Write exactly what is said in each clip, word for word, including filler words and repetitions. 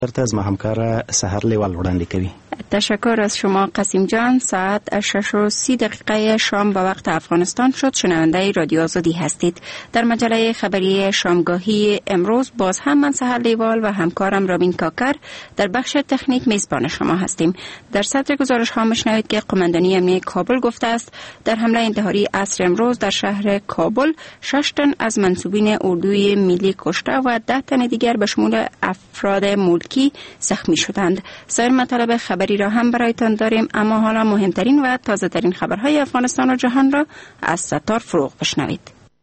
از ما همکار سحر لیوال وړاندې کوي. تشکر از شما قاسم جان. ساعت شش و سی دقیقه شام به وقت افغانستان شد. شنونده رادیو آزادی هستید. در مجله خبری شامگاهی امروز باز هم من سحر لیوال و همکارم رامین کاکر در بخش تکنیک میزبان شما هستیم. در صدر گزارش ها میشنوید که قماندانی امنیتی کابل گفته است در حمله انتحاری عصر امروز در شهر کابل شش تن از منسوبین اردوی ملی کشته و ده تن دیگر به شمول افراد ملکی زخمی شدند. سایر مطالب خبری را هم برایتان داریم، اما حالا مهمترین و تازه ترین خبرهای افغانستان و جهان را از ستار فروغ بشنوید.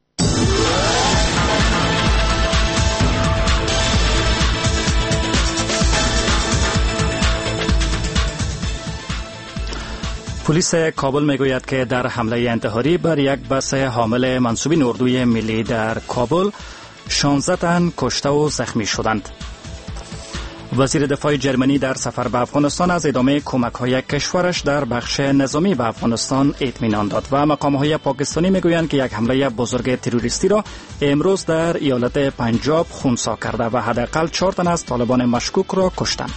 پلیس کابل میگوید که در حمله انتحاری بر یک بس حامل منسوبین اردوی ملی در کابل شانزده تن کشته و زخمی شدند. وزیر دفاع جرمنی در سفر به افغانستان از ادامه کمک‌های کشورش در بخش نظامی به افغانستان اطمینان داد و مقام‌های پاکستانی میگویند که یک حمله بزرگ تروریستی را امروز در ایالت پنجاب خنثی کرده و حداقل چهار تن از طالبان مشکوک را کشتند.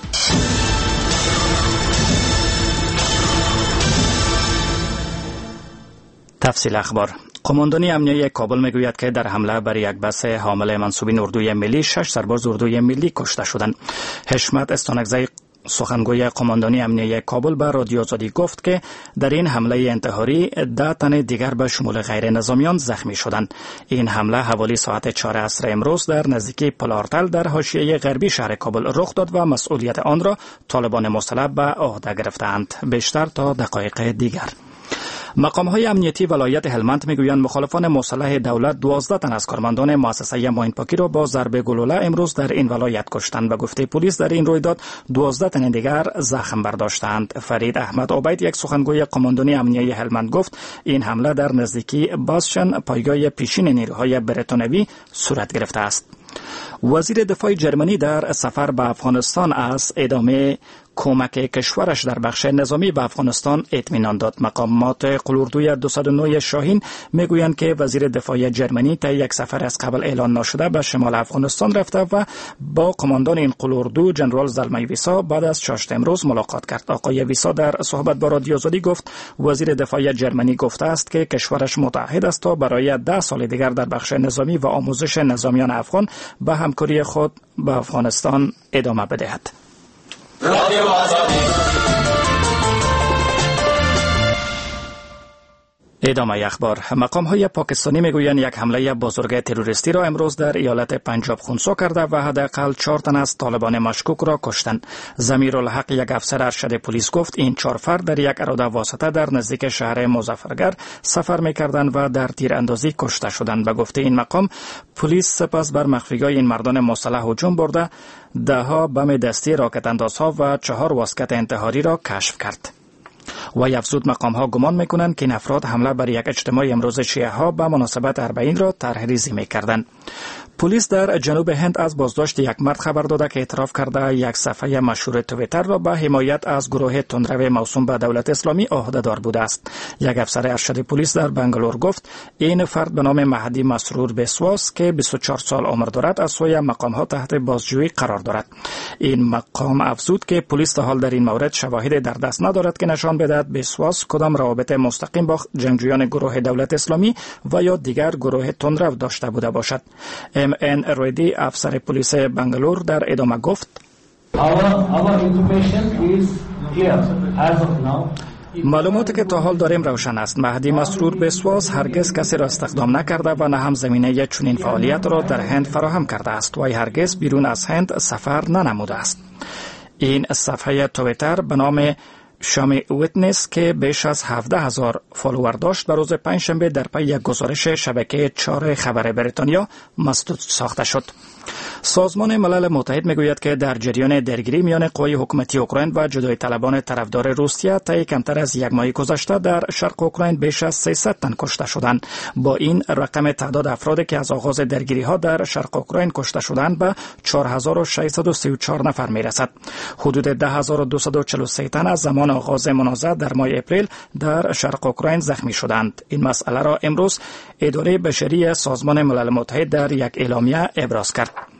تفصیل اخبار. قماندانی امنیتی کابل میگوید که در حمله بر یک بس حامل منسوبین اردوی ملی شش سرباز اردوی ملی کشته شدند. حشمت استانکزی سخنگوی قماندانی امنیتی کابل به رادیو آزادی گفت که در این حمله انتحاری ده تن دیگر به شمول غیر نظامیان زخمی شدند. این حمله حوالی ساعت چهار عصر امروز در نزدیکی پلارتل در حاشیه غربی شهر کابل رخ داد و مسئولیت آن را طالبان مسلح به عهده گرفتند. بیشتر تا دقایق دیگر. مقام‌های امنیتی ولایت هلمند میگویند مخالفان مسلح دولت دوازده تن از کارمندان مؤسسه ماین پاکی را با ضرب گلوله امروز در این ولایت کشتند. به گفته پلیس در این رویداد دوازده تن دیگر زخم برداشتند. فرید احمد عبید یک سخنگوی قماندانی امنیتی هلمند گفت این حمله در نزدیکی باسشن پایگاه پیشین نیروهای بریتانیایی صورت گرفته است. وزیر دفاع جرمنی در سفر به افغانستان از ادامه کمک کشورش در بخش نظامی به افغانستان اطمینان داد. مقامات قلوردوی دویست و نه شاهین میگویند که وزیر دفاع جرمنی طی یک سفر از قبل اعلان نشده به شمال افغانستان رفته و با قماندان این قلوردو جنرال زلمای ویسا بعد از چاشت امروز ملاقات کرد. آقای ویسا در صحبت با رادیو آزادی گفت وزیر دفاع جرمنی گفته است که کشورش متعهد است تا برای ده سال دیگر در بخش نظامی و آموزش نظامیان افغان به همکاری خود به افغانستان ادامه بدهد. رادیو آزادی. ادامه اخبار. مقام‌های پاکستانی میگویند یک حمله بزرگ تروریستی را امروز در ایالت پنجاب خنثی کرده و حداقل چهار تن از طالبان مشکوک را کشتند. ضمیرالحق یک افسر ارشد پلیس گفت این چهار فرد در یک اراده واسطه در نزدیک شهر مظفرگر سفر می‌کردند و در تیراندازی کشته شدند. به گفته این مقام پلیس سپس بر مخفیگاه این مردان مسلح هجوم برده دهها بم دستی، راکت اندازها و چهار واسکت انتحاری را کشف کرد. و افزود مقام ها گمان میکنند که این افراد حمله بر یک اجتماع امروز شیعه ها به مناسبت اربعین را طرح ریزی میکردند. پلیس در جنوب هند از بازداشت یک مرد خبر داده که اعتراف کرده یک صفحه مشهور توییتر را به حمایت از گروه تندرو موسوم به دولت اسلامی عهده‌دار بوده است. یک افسر ارشد پلیس در بنگلور گفت این فرد به نام مهدی مسرور بسواس که بیست و چهار سال عمر دارد از سوی مقام ها تحت بازجویی قرار دارد. این مقام افزود که پلیس تا حال در این مورد شواهدی در دست ندارد که نشان بدهد بسواس کدام روابط مستقیم با جنگجویان گروه دولت اسلامی و یا دیگر گروه تندرو داشته بوده باشد. ام ان رویدی افسر پلیس بنگلور در ادامه گفت معلوماتی که تا حال داریم روشن است. مهدی مسرور بسواس هرگز کسی را استخدام نکرده و نه هم زمینه چنین فعالیت را در هند فراهم کرده است و هرگز بیرون از هند سفر ننموده است. این صفحه توییتر به نام شامی ویتنس که بیش از هفده هزار فالوور داشت، روز پنجشنبه در پی یک گزارش شبکه چهار خبر بریتانیا مسدود ساخته شد. سازمان ملل متحد میگوید که در جریان درگیری میان قوای حکومتی اوکراین و جدایی طلبان طرفدار روسیه طی کمتر از یک ماه گذشته در شرق اوکراین بیش از سیصد تن کشته شدند. با این رقم تعداد افرادی که از آغاز درگیری ها در شرق اوکراین کشته شدند به چهار هزار و ششصد و سی و چهار نفر میرسد. حدود ده هزار و دویست و چهل و سه تن از زمان آغاز منازعه در ماه اپریل در شرق اوکراین زخمی شدند. این مسئله را امروز اداره بشری سازمان ملل متحد در یک اعلامیه ابراز کرد.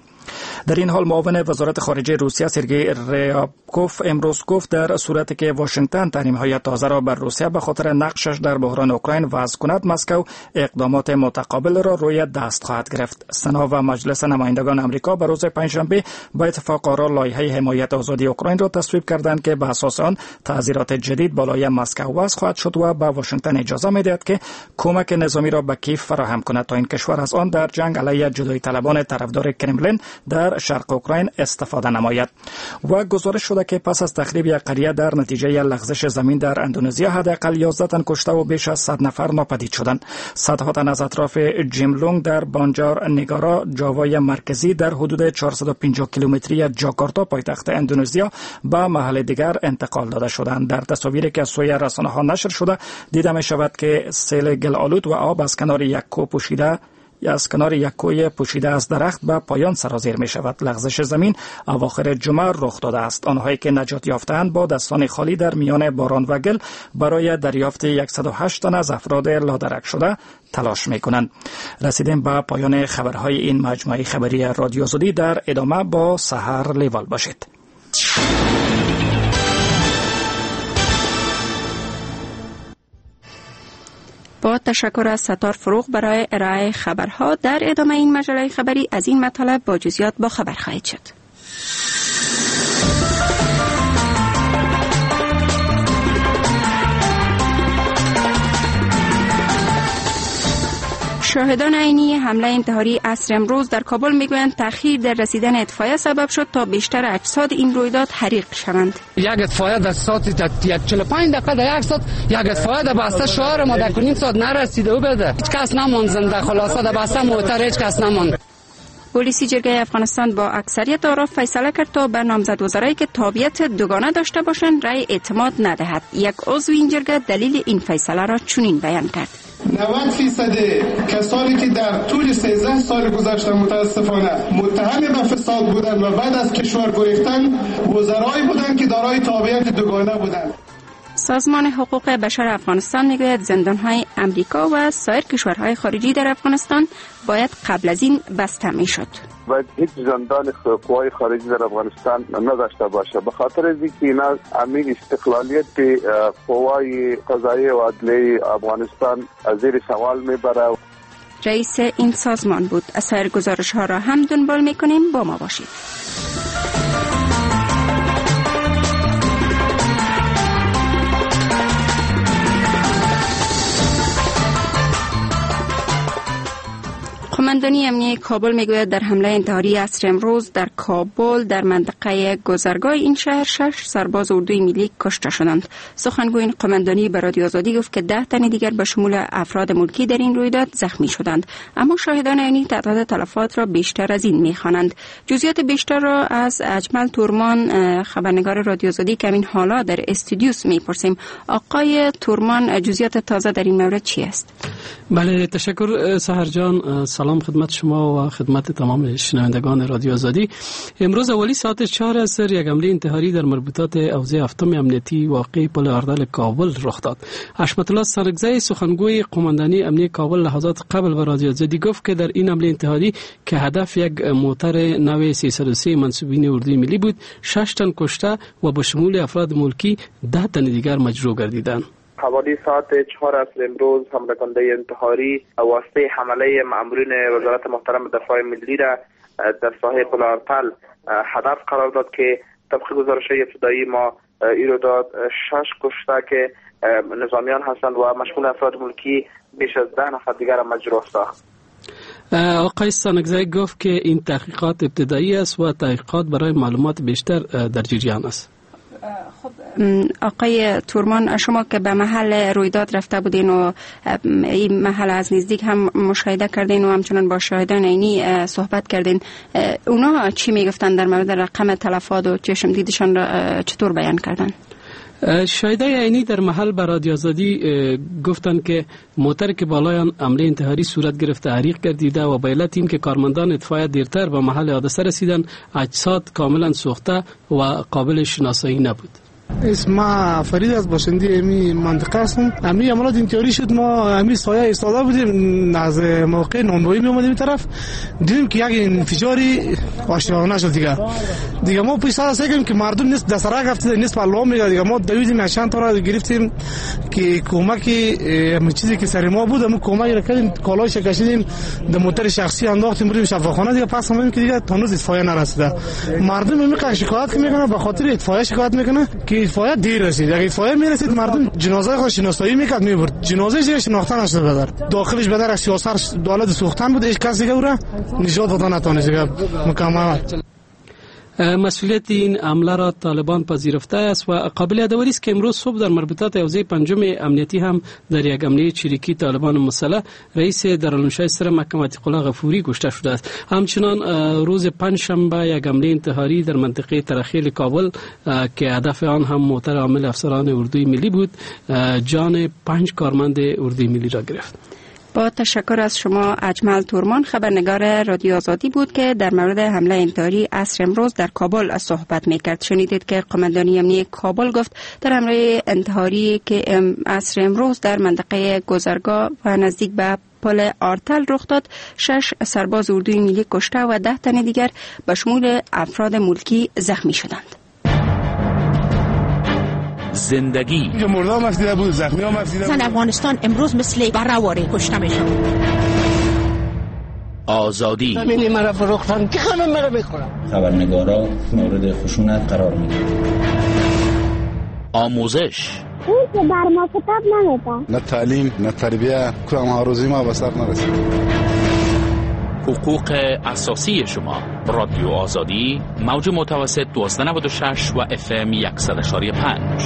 در این حال معاون وزارت خارجه روسیه سرگئی ریابکوف امروز گفت در صورتی که واشنگتن تحریم‌های تازه را بر روسیه به خاطر نقشش در بحران اوکراین وضع کند، مسکو اقدامات متقابل را روی دست خواهد گرفت. سنا و مجلس نمایندگان آمریکا به روز پنجشنبه با اتفاق آرا لایحه حمایت آزادی اوکراین را تصویب کردند که به اساس آن تعزیرات جدید بالای مسکو وضع خواهد شد و به واشنگتن اجازه می‌دهد که کمک نظامی را به کیف فراهم کند تا این کشور از آن در جنگ علیه جدایی طلبان طرفدار کرملین در شرق اوکراین استفاده نماید. و گزارش شده که پس از تخریب یک قریه در نتیجه لغزش زمین در اندونزی حداقل یازده تن کشته و بیش از صد نفر ناپدید شدند. صدها تن از اطراف جیملونگ در بانجار نگارا جاوای مرکزی در حدود چهارصد و پنجاه کیلومتری جاکارتا پایتخت اندونزیا به محل دیگر انتقال داده شدند. در تصاویری که از سوی رسانه‌ها نشر شده دیده می شود که سیل گل آلود و آب از کنار یک کو پوشیده از کنار یک کوی پوشیده از درخت به پایان سرازیر می شود. لغزش زمین اواخر جمعه رخ داده است. آنهایی که نجات یافتند با دستان خالی در میان باران و گل برای دریافت صد و هشت تن از افراد لادرک شده تلاش می کنند. رسیدیم به پایان خبرهای این مجموعه خبری رادیو آزادی. در ادامه با سحر لیوال باشید. با تشکر از ستار فروغ برای ارائه خبرها. در ادامه این مجله خبری از این مطالب با جزئیات با خبر خواهید شد. شاهدان عینی حمله انتحاری عصر امروز در کابل میگویند تأخیر در رسیدن اطفایه سبب شد تا بیشتر اجساد این رویداد حریق شوند. یک اطفایه در ساعت چهل و پنج دقیقه در یک ساعت یک اطفایه در بسته شهر ما در کنیم ساعت نرسیده و بده هیچ کس نماند زنده. خلاصه در بسته موتر هیچ کس نماند. پلیسی جرگه افغانستان با اکثریت آرا فیصله کرد تا به نامزد وزرایی که تابعیت دوگانه داشته باشند رأی اعتماد ندهد. یک عضو این جرگه دلیل این فیصله را چنین بیان کرد: نود فیصد کسانی که در طول سیزده سال گذشته متاسفانه متهم به فساد بودند و بعد از کشور گریختن وزرایی بودند که دارای تابعیت دوگانه بودند. سازمان حقوق بشر افغانستان میگوید زندان‌های امریکا و سایر کشورهای خارجی در افغانستان باید قبل از این بسته میشد. باید هیچ زندان قوای خارجی در افغانستان نداشته باشه، به خاطر از اینکه اینا امین استقلالیت قوای قضاییه و عدلیه افغانستان از زیر سوال میبره. رئیس این سازمان بود. سایر گزارش ها را هم دنبال میکنیم، با ما باشید. قماندانی امنیه کابل میگوید در حمله انتحاری عصر امروز در کابل در منطقه گذرگاه این شهر شش سرباز اردوی ملی کشته شدند. سخنگوی این قماندانی به رادیو آزادی گفت که ده تن دیگر به شمول افراد ملکی در این رویداد زخمی شدند، اما شاهدان عینی تعداد تلفات را بیشتر از این میخوانند. جزئیات بیشتر را از اجمل تورمان خبرنگار رادیو آزادی که این حالا در استودیوس میپرسیم. آقای تورمان، جزئیات تازه در این مورد چی است؟ بله، تشکر سحر جان. سلام خدمت شما و خدمت تمام شنوندگان رادیو آزادی. امروز اولی ساعت چهار عصر یک حمله انتحاری در مربوطات حوزه هفتم امنیتی واقع پل اردل کابل رخ داد. حشمت الله سرگزی سخنگوی قماندانی امنیه کابل لحظات قبل به رادیو آزادی گفت که در این حمله انتحاری که هدف یک موتر نو سیصد و سه منسوبین اردوی ملی بود، شش تن کشته و به شمول افراد ملکی ده تن دیگر مجروح گردیدند. حوالی ساعت چهار عصر امروز حمله کننده انتحاری واسطه حمله مامورین وزارت محترم دفاع ملی را در ساحه پل اردل هدف قرار داد که طبق گزارش‌های ابتدایی ما ایرو داد شش کشته که نظامیان هستند و مشمول افراد ملکی بیش از ده نفر دیگر مجروح ساخت. آقای سانگزی گفت که این تحقیقات ابتدایی است و تحقیقات برای معلومات بیشتر در جریان است. خب آقای تورمان، شما که به محل رویداد رفته بودین و این محل از نزدیک هم مشاهده کردین و همچنان با شاهدان عینی صحبت کردین، اونا چی میگفتن در مورد رقم تلفات و چشم دیدشان را چطور بیان کردن؟ شاهدای عینی در محل به رادیو آزادی گفتند که موتر که بالای آن حمله انتحاری صورت گرفته حریق گردیده و به علت این که کارمندان اطفایه دیرتر به محل حادثه رسیدند، اجساد کاملا سوخته و قابل شناسایی نبود. اسم فرید از باشنده امی منطقه هستم. امی عملات اینطوری شد، ما امی سایه ایستاده بودیم، از موقع نانوایی می اومدیم طرف دیدیم که یک انفجاری آشکارا شد. دیگه دیگه ما پیش سر سگیم که مردم نیست دسرا گفته نیست پلو میگه. دیگه ما دویدیم نشان تا را گرفتیم که کمکی همه چیزی که سر ما بود همون کمکی را کردیم، کالاش کشیدیم در موتور شخصی انداختیم بریم شفاخانه. دیگه پس همین که دیگه تنوز اطفائیه نرسیده. مردم میگه شکایت میکنه، به خاطر اطفائیه شکایت میکنه که اطفائیه دیر رسید. اگه اطفائیه میرسید مردم جنازه خود شناسایی میکرد میبرد. جنازه چه شناخته نشده بدر داخلش بدر از سیاست دولت سوختن بود، هیچ کسی دیگه را نجات دادن نتونست مکمل. مسئولیت این عمله را طالبان پذیرفته است و قابل یادآوری است که امروز صبح در مربوطات حوزه پنجم امنیتی هم در یک حمله چریکی طالبان مسلح رئیس دارالانشای سر محکمه عتیق الله غفوری کشته شده است. همچنان روز پنجشنبه یک حمله انتحاری در منطقه ترخیل کابل که هدف آن هم موتر حامل افسران اردوی ملی بود جان پنج کارمند اردوی ملی را گرفت. با تشکر از شما اجمل تورمان، خبرنگار رادیو آزادی بود که در مورد حمله انتحاری عصر امروز در کابل صحبت میکرد. شنیدید که قماندانی امنیتی کابل گفت در حمله انتحاری که عصر امروز در منطقه گذرگاه و نزدیک به پل آرتل رخ داد، شش سرباز اردوی ملی کشته و ده تن دیگر به شمول افراد ملکی زخمی شدند. زندگی مردم مفیده بود، زخمی ها مفیده بود. زن افغانستان امروز مثل برآواره کشته میشن. آزادی زمینی مرا فروختن که خانم مرا بخورم. خبرنگارا مورد خشونت قرار میگیرن. آموزش اون که بر ما کتاب نمیده. نه تعلیم نه تربیه، کدام هاروزی ما به سر نرسید. حقوق اساسی شما. رادیو آزادی موج متوسط دویست و نود و شش و اف ام صد و شش و پنج.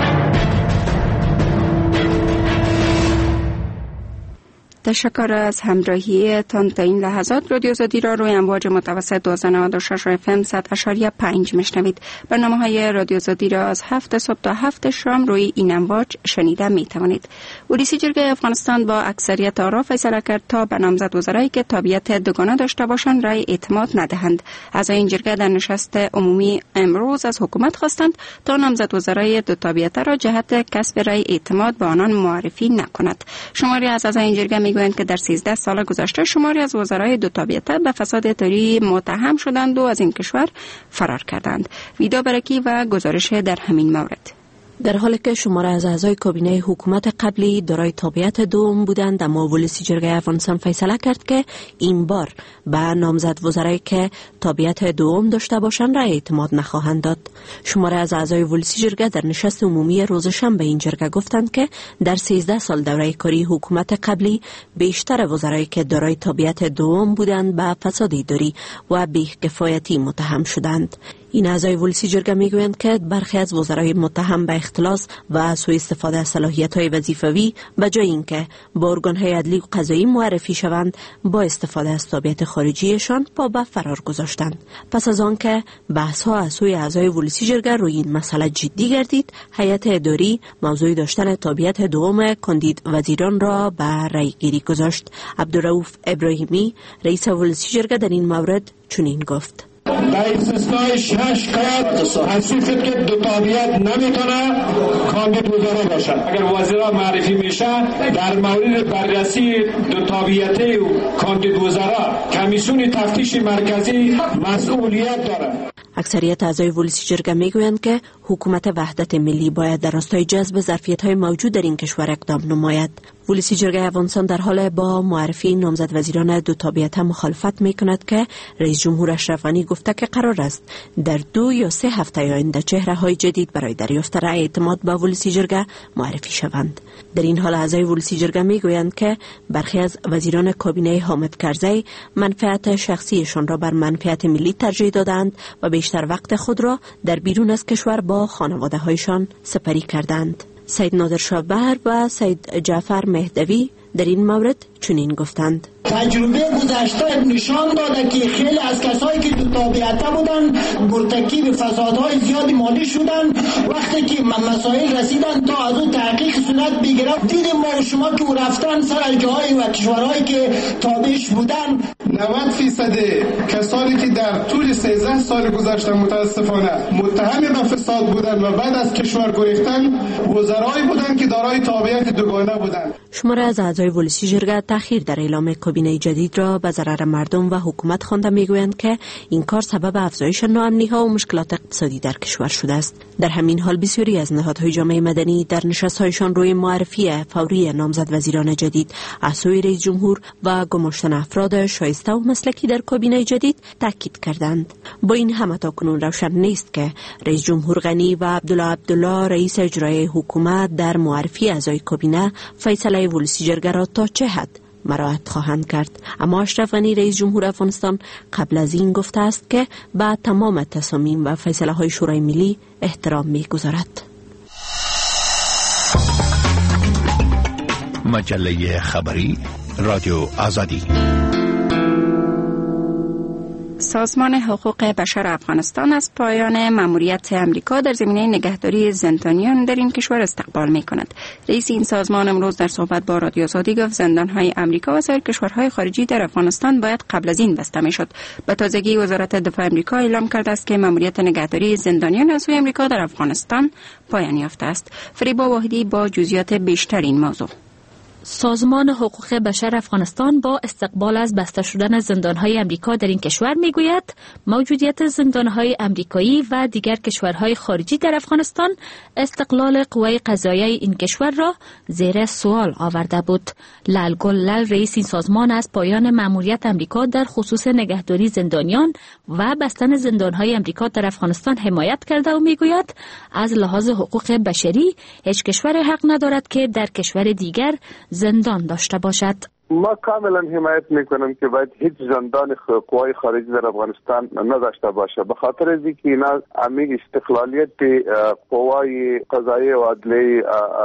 تشکر از همراهی تان تا این لحظات. رادیو آزادی را روی امواج متوسط دویست و نود و شش و اف ام صد و شش و پنج میشنوید. برنامه های رادیو آزادی را از هفت صبح تا هفت شام روی این امواج شنیده می توانید. رییس جرگه افغانستان با اکثریت آرا فیصله کرد تا به نامزد وزرایی که تابعیت دوگانه داشته باشند رای اعتماد ندهند. اعضای این جرگه در نشست عمومی امروز از حکومت خواستند تا نامزد وزرای دو تابعیت را جهت کسب رای اعتماد به آنان معرفی نکند. شماری از اعضای این جرگه میگویند که در سیزده سال گذشته شماری از وزرای دو تابعیت به فساد اداری متهم شدند و از این کشور فرار کردند. ویدا برکی و گزارش در همین مورد. در حالی که شماره از اعضای کابینه حکومت قبلی دارای تابعیت دوم بودند، اما ولسی جرگه افغانستان فیصله کرد که این بار به نامزد وزرایی که تابعیت دوم داشته باشند رای اعتماد نخواهند داد. شماره از اعضای ولسی جرگه در نشست عمومی روز شنبه این جرگه گفتند که در سیزده سال دوره کاری حکومت قبلی بیشتر وزرایی که دارای تابعیت دوم بودند به فساد اداری و بی‌کفایتی متهم شدند. این اعضای ولسی جرگه میگویند که برخی از وزرای متهم به اختلاس و سوء استفاده از صلاحیت‌های وظیفوی به جای اینکه با ارگان‌های عدلی و قضایی معرفی شوند با استفاده از تابعیت خارجیشان پا به فرار گذاشتند. پس از آن که بحث‌ها از سوی اعضای ولسی جرگه روی این مسئله جدی گردید، هیئت اداری موضوع داشتن تابعیت دوم کاندید وزیران را به رای گیری گذاشت. عبدالرؤوف ابراهیمی رئیس ولسی جرگه در این مورد چنین گفت: با استثنای شش قید حسیف که دو تابعیت نمیتونه کاندید وزرا باشه. اگر وزرا معرفی میشه در مورد بررسی دو تابعیتی و کاندید وزرا کمیسیون تفتیش مرکزی مسئولیت داره. اکثریت اعضای ولسی جرگه میگویند که حکومت وحدت ملی باید در راستای جذب ظرفیت‌های موجود در این کشور اقدام نماید. ولسی جرگه افغانستان در حال با معرفی نامزد وزیران دو تابعیت مخالفت میکند که رئیس جمهور اشرف غنی گفته که قرار است در دو یا سه هفته آینده چهره‌های جدید برای دریافت رأی اعتماد به ولسی جرگه معرفی شوند. در این حال اعضای ولسی جرگه میگویند که برخی از وزیران کابینه حامد کرزی منفعت شخصیشان را بر منفعت ملی ترجیح دادند و بیشتر وقت خود را در بیرون از کشور با خانواده‌هایشان سپری کردند. سید نادر شاه بهر و سید جعفر مهدوی در این مورد چنین گفتند: تجربه گذشته نشان داده که خیلی از کسایی که تو تابعیت بودن مرتکب فسادهای زیادی مالی شدن. وقتی که مسائل رسیدن تا از اون تحقیق صورت بگیره، دیدیم ما و شما که رفتن سر جاهای و کشورهایی که تابعش بودن. نود فیصد کسانی که در طول سیزده سال گذشته متاسفانه متهم به فساد بودن و بعد از کشور گریختن وزرایی بودن که دارای تابعیت دوگانه بودند. شماره از اعضای ولسی جرگه تأخیر در اعلام کابینه جدید را به ضرر مردم و حکومت خوانده میگویند که این کار سبب افزایش ناامنی‌ها و مشکلات اقتصادی در کشور شده است. در همین حال بسیاری از نهادهای جامعه مدنی در نشست‌هایشان روی معرفی فوری نامزد وزیران جدید از سوی رئیس جمهور و گماشتن افراد شایسته و مسلکی در کابینه جدید تاکید کردند. با این همه تاکنون روشن نیست که رئیس جمهور غنی و عبدالله عبدالله رئیس اجرایی حکومت در معرفی اعضای کابینه فیصله ولسی جرگه را تا چه حد مراعات خواهند کرد. اما اشرف غنی رئیس جمهور افغانستان قبل از این گفته است که به تمام تصامیم و فیصله های شورای ملی احترام می‌گذارد. مجله خبری رادیو آزادی. سازمان حقوق بشر افغانستان از پایان مأموریت امریکا در زمینه نگهداری زندانیان در این کشور استقبال می کند. رئیس این سازمان امروز در صحبت با رادیو آزادی گفت زندانهای امریکا و سایر کشورهای خارجی در افغانستان باید قبل از این بسته می شد. به تازگی وزارت دفاع امریکا اعلام کرده است که مأموریت نگهداری زندانیان از سوی امریکا در افغانستان پایان یافته است. فریبا واحدی با جزئیات بیشتر این موضوع. سازمان حقوق بشر افغانستان با استقبال از بسته شدن زندانهای امریکا در این کشور میگوید موجودیت زندانهای امریکایی و دیگر کشورهای خارجی در افغانستان استقلال قوای قضاییه این کشور را زیر سوال آورده بود. لال گل لال رئیس این سازمان از پایان مأموریت امریکا در خصوص نگهداری زندانیان و بستن زندانهای امریکا در افغانستان حمایت کرده و میگوید از لحاظ حقوق بشری هیچ کشور حق ندارد که در کشور دیگر زندان داشته باشد. ما کاملا حمایت میکنم که باید هیچ زندان قوای خارجی در افغانستان نداشته باشه، به خاطر از اینکه اینا امی استقلالیت قوای قضاییه و عدلیه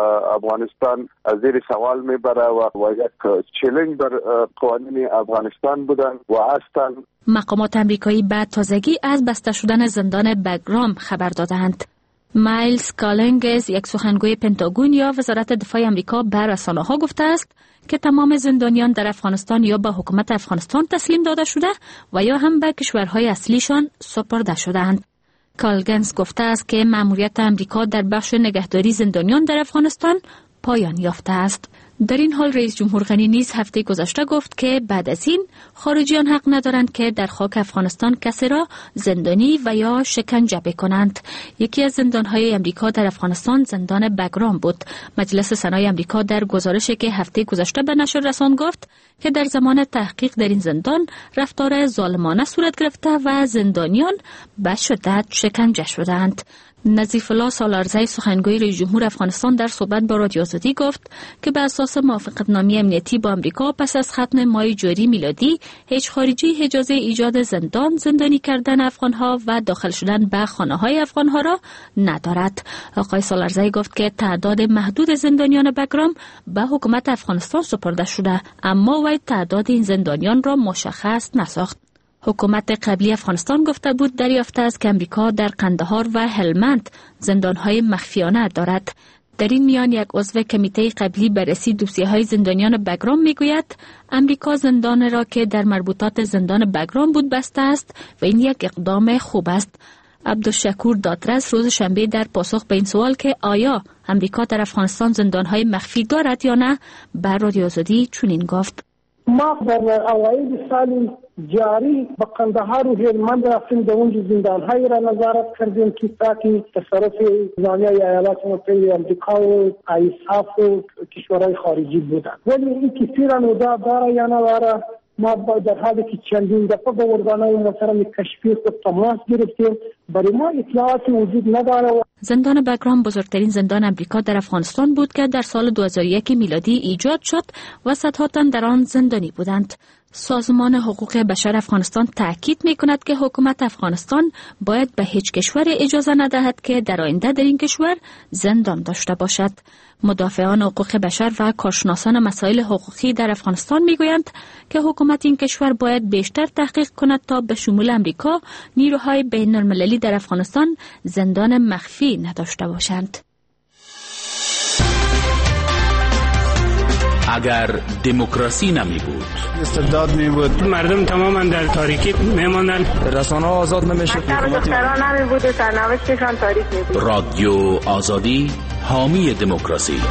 افغانستان از زیر سوال میبره و یک چالش بر قوانین افغانستان بودن و هستند. مقامات امریکایی بعد تازگی از بسته شدن زندان بگرام خبر دادند. مایلز کالنگز یک سخنگوی پنتاگون یا وزارت دفاع امریکا به رسانه‌ها گفته است که تمام زندانیان در افغانستان یا به حکومت افغانستان تسلیم داده شده و یا هم به کشورهای اصلیشان سپرده شده‌اند. کالنگز گفته است که مأموریت امریکا در بخش نگهداری زندانیان در افغانستان پایان یافته است. در این حال رئیس جمهور غنی نیز هفته گذشته گفت که بعد از این خارجیان حق ندارند که در خاک افغانستان کسی را زندانی و یا شکنجه بکنند. یکی از زندانهای امریکا در افغانستان زندان بگرام بود. مجلس سنای امریکا در گزارشی که هفته گذشته به نشر رساند گفت که در زمان تحقیق در این زندان رفتار ظالمانه صورت گرفته و زندانیان به شدت شکنجه شدند. نظیف الله سالارزی سخنگوی رئیس جمهور افغانستان در صحبت با رادیو آزادی گفت که به اساس موافقتنامه امنیتی با امریکا پس از ختم ماه جاری میلادی هیچ خارجی اجازه ایجاد زندان، زندانی کردن افغانها و داخل شدن به خانه‌های افغانها را ندارد. آقای سالارزی گفت که تعداد محدود زندانیان بگرام به حکومت افغانستان سپرده شده، اما وی تعداد این زندانیان را مشخص نساخت. حکومت قبلی افغانستان گفته بود دریافته است که امریکا در قندهار و هلمند زندانهای مخفیانه دارد. در این میان یک عضو کمیته قبلی بررسی دوسیه‌های زندانیان بگرام میگوید امریکا زندان را که در مربوطات زندان بگرام بود بسته است و این یک اقدام خوب است. عبدالشکور دادرس روز شنبه در پاسخ به این سوال که آیا امریکا در افغانستان زندانهای مخفی دارد یا نه بر رادیو آزادی چنین گفت: ما در اوایل سال جاری به قندهار و هلمند رفتیم، در اونجا زندانهایی را نظارت کردیم که تاکه تصرف زندانیای ایالات متحده امریکا و ایساف و کشورهای خارجی بودن. ولی این که فیران و دا داره یا نداره، ما در حالی که چندین دفعه با ارگانهای محترم کشفی خود تماس گرفتیم، برای ما اطلاعاتی وجود نداره. زندان بگرام بزرگترین زندان امریکا در افغانستان بود که در سال دو هزار و یک میلادی ایجاد شد و صدها تن در آن زندانی بودند. سازمان حقوق بشر افغانستان تاکید می کند که حکومت افغانستان باید به هیچ کشور اجازه ندهد که در آینده در این کشور زندان داشته باشد. مدافعان حقوق بشر و کارشناسان مسائل حقوقی در افغانستان می گویند که حکومت این کشور باید بیشتر تحقیق کند تا به شمول امریکا نیروهای بین المللی در افغانستان زندان مخفی نداشته باشند. اگر دموکراسی نمی بود، استبداد می بود، مردم تماما در تاریکی می ماندن، رسانه ها آزاد نمی شد، دختران نمی بود و سرنوشتشان تاریک می بود. رادیو آزادی، حامی دموکراسی.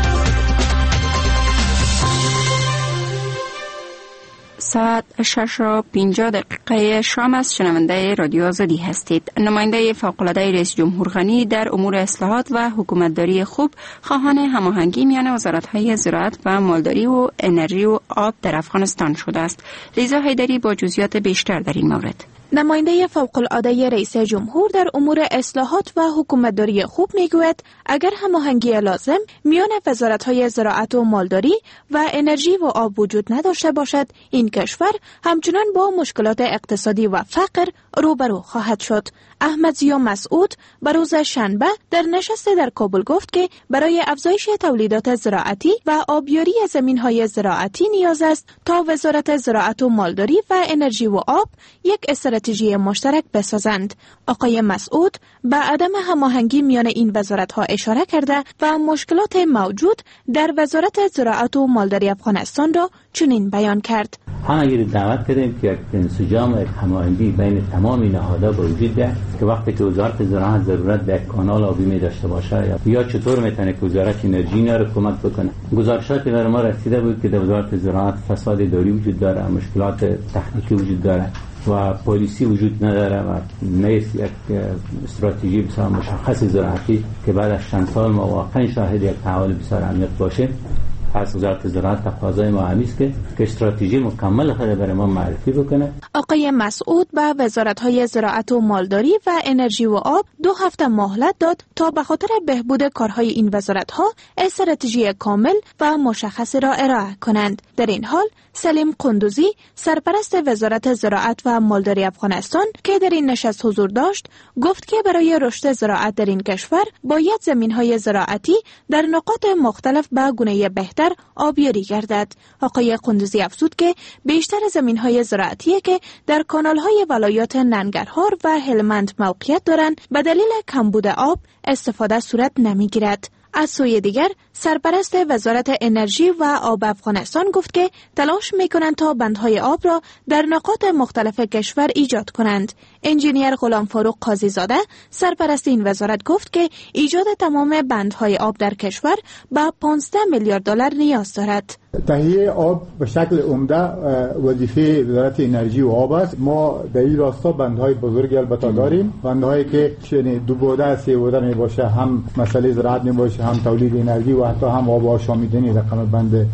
ساعت شش و پنجاه دقیقه شام از شنونده رادیو آزادی هستید. نماینده فوق‌العاده رئیس جمهور غنی در امور اصلاحات و حکومتداری خوب خواهان هماهنگی میان وزارت‌های زراعت و مالداری و انرژی و آب در افغانستان شده است. لیزا حیدری با جزئیات بیشتر در این مورد. نماینده فوق‌العاده رئیس جمهور در امور اصلاحات و حکومتداری خوب میگوید اگر هماهنگی لازم میان وزارت‌های زراعت و مالداری و انرژی و آب وجود نداشته باشد، این کشور همچنان با مشکلات اقتصادی و فقر روبرو خواهد شد. احمد ضیا مسعود به روز شنبه در نشست در کابل گفت که برای افزایش تولیدات زراعتی و آبیاری زمین‌های زراعتی نیاز است تا وزارت زراعت و مالداری و انرژی و آب یک استراتژی مشترک بسازند. آقای مسعود به عدم هماهنگی میان این وزارت‌ها اشاره کرده و مشکلات موجود در وزارت زراعت و مالداری افغانستان را چنین بیان کرد. همه دعوت کردیم که یک انسجام، یک هماهنگی بین تمام نهادها وجود بیاید که وقتی که وزارت زراعت ضرورت به یک کانال آبی می داشته باشه یا چطور میتونه که وزارت انرژی اینا رو کمک بکنه. گزارشاتی برای ما رسیده بود که در وزارت زراعت فساد اداری وجود داره، مشکلات تکنیکی وجود داره و پالیسی وجود نداره و نیست یک استراتژی بسیار مشخص زراعتی که بعد از چند سال ما واقعا شاهد یک تحول بسیار عمیق باشه. پس وزارت زراعت تقاضای ما همیست که استراتژی مکمل خود برای ما معرفی بکنه. آقای مسعود به وزارت‌های زراعت و مالداری و انرژی و آب دو هفته مهلت داد تا به خاطر بهبود کارهای این وزارت‌ها استراتژی کامل و مشخصی را ارائه کنند. در این حال سلیم قندوزی سرپرست وزارت زراعت و مالداری افغانستان که در این نشست حضور داشت گفت که برای رشد زراعت در این کشور باید زمین‌های زراعتی در نقاط مختلف به گونه بهتر آبیاری گردد. آقای قندوزی افزود که بیشتر زمین‌های زراعتی که در کانال‌های ولایات ننگرهار و هلمند موقعیت دارند به دلیل کمبود آب استفاده صورت نمی‌گیرد. از سوی دیگر سرپرست وزارت انرژی و آب افغانستان گفت که تلاش می‌کنند تا بندهای آب را در نقاط مختلف کشور ایجاد کنند. انجینیر غلام فاروق قاضی زاده سرپرست این وزارت گفت که ایجاد تمام بندهای آب در کشور به پانزده میلیارد دلار نیاز دارد. تهیه آب به شکل عمده وظیفه وزارت انرژی و آب است. ما در این راستا بندهای بزرگی البته داریم، بندهایی که چنین دو بوده سه بوده می باشه، هم مسئله زراعت می باشه، هم تولید انرژی و حتی هم آب آشامیدنی. رقم بند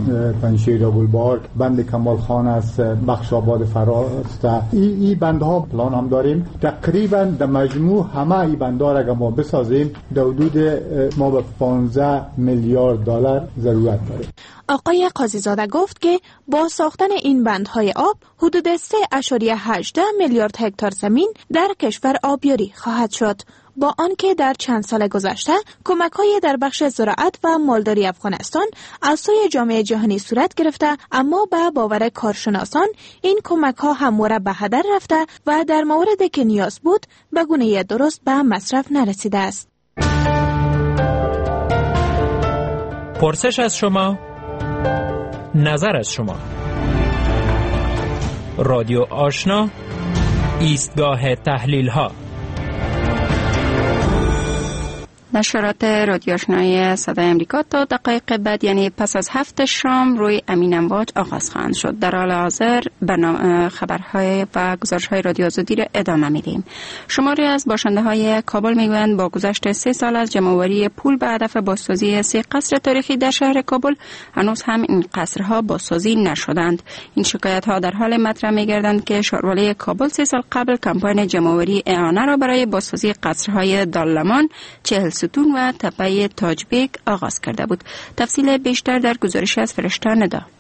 پنشیر گلبهار، بند کمال خان است، بخش آباد فراست. این ای بندها پلان هم داریم. تقریبا در مجموع همه این بندها را ما بسازیم در حدود ما به پانزده میلیارد دلار ضرورت داریم. آقای قاضی زاده گفت که با ساختن این بندهای آب حدود سه ممیز هجده میلیارد هکتار زمین در کشور آبیاری خواهد شد. با آنکه در چند سال گذشته کمک‌های در بخش زراعت و مالداری افغانستان از سوی جامعه جهانی صورت گرفته، اما به باور کارشناسان این کمک‌ها همواره به هدر رفته و در موردی که نیاز بود به گونه درست به مصرف نرسیده است. پرسش از شما، نظر از شما. رادیو آشنا، ایستگاه تحلیل ها. نشرات رادیو آشنای صدای امریکا تا دقایق بعد، یعنی پس از هفت شام، روی امین امواج آغاز خواهند شد. در حال حاضر برنامه خبرهای و گزارش‌های رادیو آزادی را ادامه میدیم. شماری از باشنده‌های کابل میگویند با گذشت سه سال از جمع‌آوری پول به هدف بازسازی سه قصر تاریخی در شهر کابل، هنوز هم این قصرها بازسازی نشدند. این شکایت‌ها در حال مطرح می‌گردند که شاروالی کابل سه سال قبل کمپاین جمع‌آوری اعانه را برای بازسازی قصرهای دالمان، چهل ستون و تپه تاج بیگ آغاز کرده بود. تفصیل بیشتر در گزارش از فرشته ندا.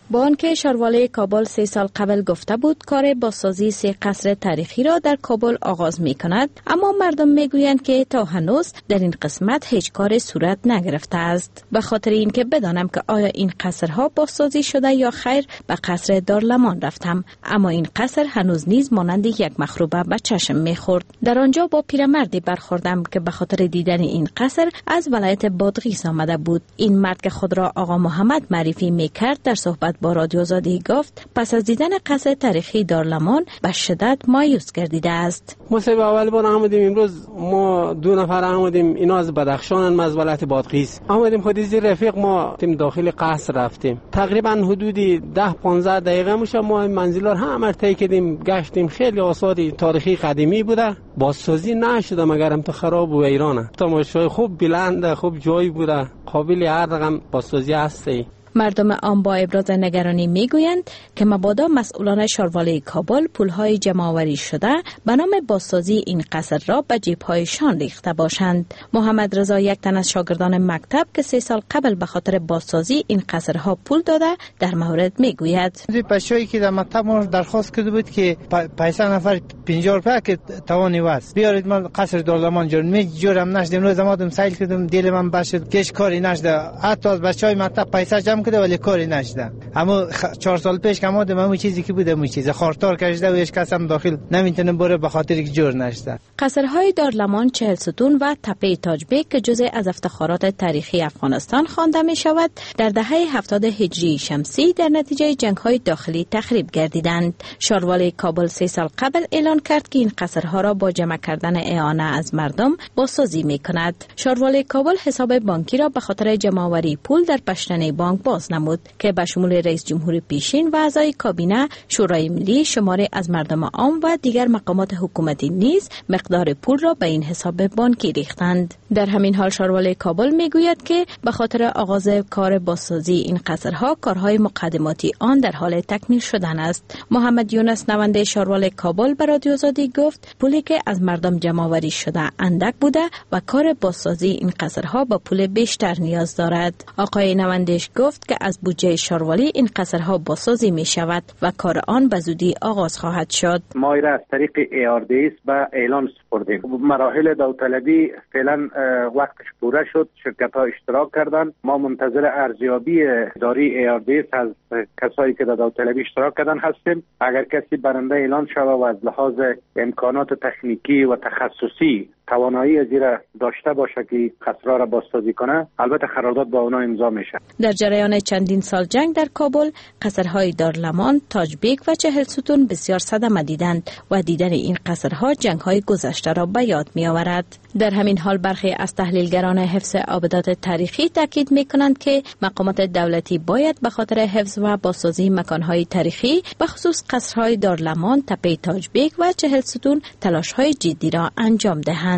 با آنکه شاروالی کابل سه سال قبل گفته بود کار بازسازی سه قصر تاریخی را در کابل آغاز می کند، اما مردم می گویند که تا هنوز در این قسمت هیچ کار صورت نگرفته است. به خاطر اینکه بدانم که آیا این قصرها بازسازی شده یا خیر، به قصر دارلمان رفتم، اما این قصر هنوز نیز مانند یک مخروبه به چشم می خورد. در آنجا با پیرمردی برخوردم که به خاطر دیدن این قصر از ولایت بادغیس آمده بود. این مرد که خود را آقا محمد معرفی می کرد در صحبت با رادیو آزادی گفت پس از دیدن قصر تاریخی دارلمان به شدت مایوس گردیده است. ما سه اول بار آمدیم، امروز ما دو نفر آمدیم، اینا از بدخشان، ما از ولایت بادغیس آمدیم. خودی زیر رفیق ما تیم داخل قصر رفتیم، تقریبا حدودی ده پانزده دقیقه میشه ما منزل رو همه طی کردیم، گشتیم. خیلی آثار تاریخی قدیمی بوده، بازسازی نشده مگر هم تو خراب و ویرانه. تماشای خوب بلند، خوب جای بوده، قابل هر رقم بازسازی هستی. مردم عام با ابراز نگرانی میگویند که مبادا مسئولان شاروالی کابل پولهای جمع‌آوری شده به نام بازسازی این قصر را به جیب‌هایشان ریخته باشند. محمد رضا یک تن از شاگردان مکتب که سه سال قبل به خاطر بازسازی این قصرها پول داده در مورد میگوید. بچه‌ای که در مکتب ما درخواست کرده بود که پیسه نفر پنجاه روپیه که توانی وست بیارید ما قصر دارلمان جور می جورم نشدیم. روز ما سیل کردم، دل من باشد کش کاری نشده، حتی از بچهای مکتب پیسه جمع کده ولی کاری نشده. اما خ... چهار سال پیش که آمدم همون چیزی که بوده همون چیز خارتار کشیده و هیچ کس هم داخل نمیتونه بره به خاطر که جور نشده. قصرهای دارلمان، چهل ستون و تپه تاجبیک که جزء از افتخارات تاریخی افغانستان خوانده می شود در دهه هفتاد هجری شمسی در نتیجه جنگ‌های داخلی تخریب گردیدند. شاروالی کابل سه سال قبل اعلان کرد که این قصرها را با جمع کردن اعانه از مردم بازسازی می کند. شاروالی کابل حساب بانکی را به خاطر جمع‌آوری پول در پشتنه بانک باز نمود که به شمول رئیس جمهور پیشین و اعضای کابینه، شورای ملی، شماره از مردم عام و دیگر مقامات حکومتی نیز مقدار پول را به این حساب بانکی ریختند. در همین حال شاروالی کابل میگوید که به خاطر آغاز کار بازسازی این قصرها کارهای مقدماتی آن در حال تکمیل شدن است. محمد یونس نوانده شاروالی کابل به رادیو آزادی گفت پولی که از مردم جمع آوری شده اندک بوده و کار بازسازی این قصرها با پول بیشتر نیاز دارد. آقای نواندهش گفت که از بودجه شاروالی این قصرها بازسازی می شود و کار آن به زودی آغاز خواهد شد. ما را از طریق ای آر دی اس به اعلان سپردیم. مراحل داوطلبی فعلا وقتش پوره شد، شرکت ها اشتراک کردند. ما منتظر ارزیابی اداری ای آر دی اس از کسایی که در داوطلبی اشتراک کردن هستیم. اگر کسی برنده اعلان شود و از لحاظ امکانات تکنیکی و تخصصی توانایی از را داشته باشه که قصرها را بازسازی کنه، البته قرارداد با اونا امضا میشه. در جریان چندین سال جنگ در کابل، قصرهای دارلمان، تاجبیک و چهل ستون بسیار صدمه دیدند و دیدن این قصرها جنگ‌های گذشته را به یاد می‌آورد. در همین حال برخی از تحلیلگران حفظ آبدات تاریخی تاکید می‌کنند که مقامات دولتی باید به خاطر حفظ و بازسازی مکان‌های تاریخی به خصوص قصرهای دارلمان، تپه تاجبیک و چهل ستون تلاش‌های جدی را انجام دهند.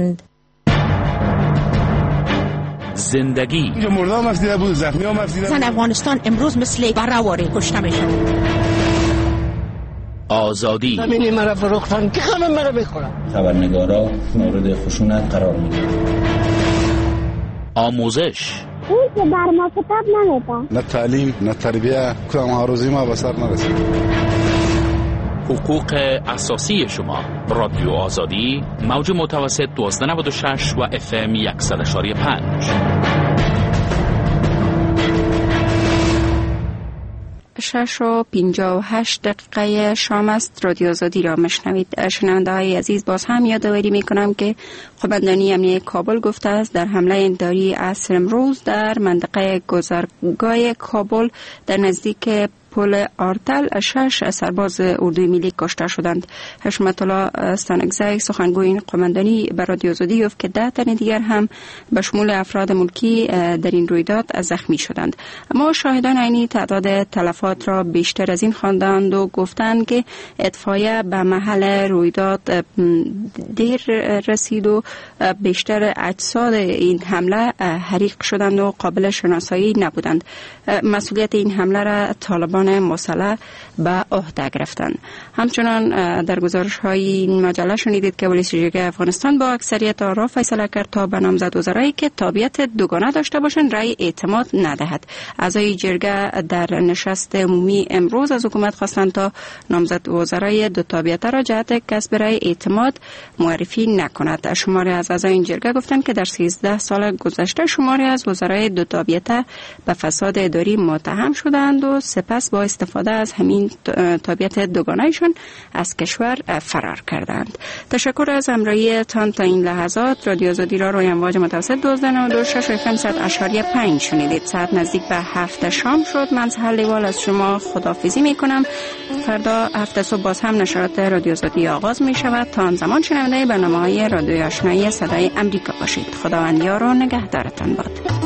زندگی اینجا مردم مفزیده بود، زخمی ها مفزیده زن افغانستان امروز مثل برآواره کشته میشن. آزادی زمینی مرا فروختن که همه مرا بخورن. خبرنگارا مورد خشونت قرار میگیرن. آموزش اون که بر ما کتاب نمیده. نه تعلیم نه تربیه، کدام آرزوی ما به سر نرسید. حقوق اساسی شما. رادیو آزادی، موج متوسط دوازده نود و شش و اف ام صد و یک و پنج. شش و پنجاه و هشت دقیقه شام است. رادیو آزادی را مشنوید. شنونده های عزیز، باز هم یادآوری می کنم که قماندانی امنیه کابل گفته است در حمله انداری عصر امروز در منطقه گذرگاه کابل در نزدیک پل آرتل شش سرباز اردوی ملی کشته شدند. حشمت الله ستانکزی سخنگوی این قماندانی به رادیو آزادی گفت که ده تن دیگر هم به شمول افراد ملکی در این رویداد زخمی شدند. اما شاهدان عینی تعداد تلفات را بیشتر از این خواندند و گفتند که اطفایه به محل رویداد دیر رسید و بیشتر اجساد این حمله حریق شدند و قابل شناسایی نبودند. مسئولیت این حمله را طالبان مسلح به عهده گرفتند. همچنان در گزارش های این مجله شنیدید که پلیس جرگه افغانستان با اکثریت آرا فیصله کرد تا به نامزد وزرایی که تابعیت دوگانه داشته باشند رأی اعتماد ندهد. اعضای جرگه در نشست عمومی امروز از حکومت خواستند تا نامزد وزرای دو تابعیت را جهت کسب رأی اعتماد معرفی نکند. شماری از اعضای این جرگه گفتند که در سیزده سال گذشته شماری از وزرای دو تابعیت به فساد اداری متهم شدند و سپس با استفاده از همین تابعیت دوگانه‌شان از کشور فرار کردند. تشکر از همراهی تان تا این لحظات. رادیو آزادی را روی امواج متوسط دوازده نود و شش اف ام صد اشاریه پنج شنیدید. ساعت نزدیک به هفت شام شد. من سهر لیوال از شما خداحافظی می کنم. فردا هفت صبح باز هم نشرات رادیو آزادی آغاز می شود. تا آن زمان شنونده برنامه‌های رادیو آشنایی صدای امریکا باشید. خداوند یار و نگهدارتان باد.